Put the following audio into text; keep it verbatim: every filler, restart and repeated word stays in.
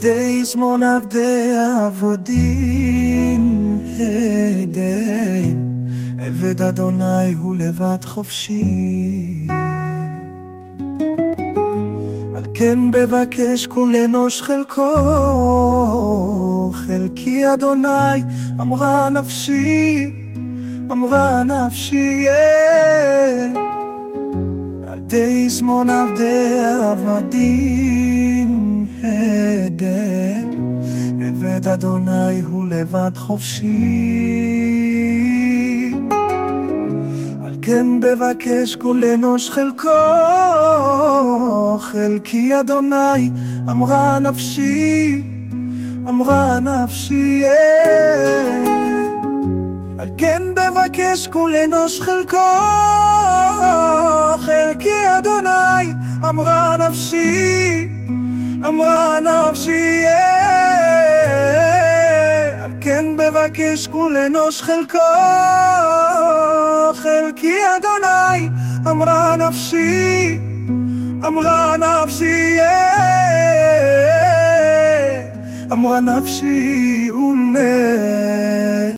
ידי שמאל עבדי עבודים, הידי עבד אדוני הוא לבד חופשי. על כן בבקש כול אנוש חלקו, חלקי אדוני אמרה נפשי, אמרה נפשי. על ידי שמאל עבדי עבדים, הידי עבד אדוני הוא לבד חופשי. על כן בבקש כול אנוש חלקו, חלקי אדוני אמרה נפשי, אמרה נפשי. על כן בבקש כול אנוש חלקו, חלקי אדוני אמרה נפשי, אמרה נפשי. על כן בבקש כול אנוש חלקו, חלקי אדוני אמרה נפשי, אמרה נפשי. אמרה נפשי ונפשי.